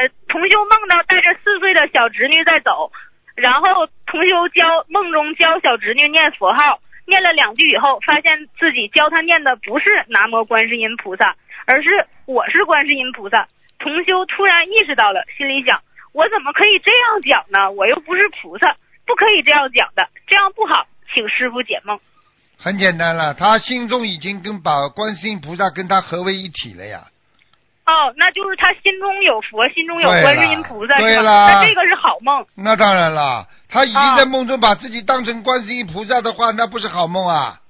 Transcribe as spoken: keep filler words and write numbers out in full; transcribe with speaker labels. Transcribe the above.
Speaker 1: 同修梦到带着四岁的小侄女在走，然后同修教梦中教小侄女念佛号，念了两句以后，发现自己教她念的不是南无观世音菩萨，而是我是观世音菩萨。同修突然意识到了，心里想，我怎么可以这样讲呢？我又不是菩萨，不可以这样讲的，这样不好，请师父解梦。
Speaker 2: 很简单了，他心中已经跟把观世音菩萨跟他合为一体了呀。
Speaker 1: 哦，那就是他心中有佛，心中有观世音菩萨，
Speaker 2: 对
Speaker 1: 是吧？那这个是好梦。
Speaker 2: 那当然了，他已经在梦中把自己当成观世音菩萨的话，那不是好梦啊。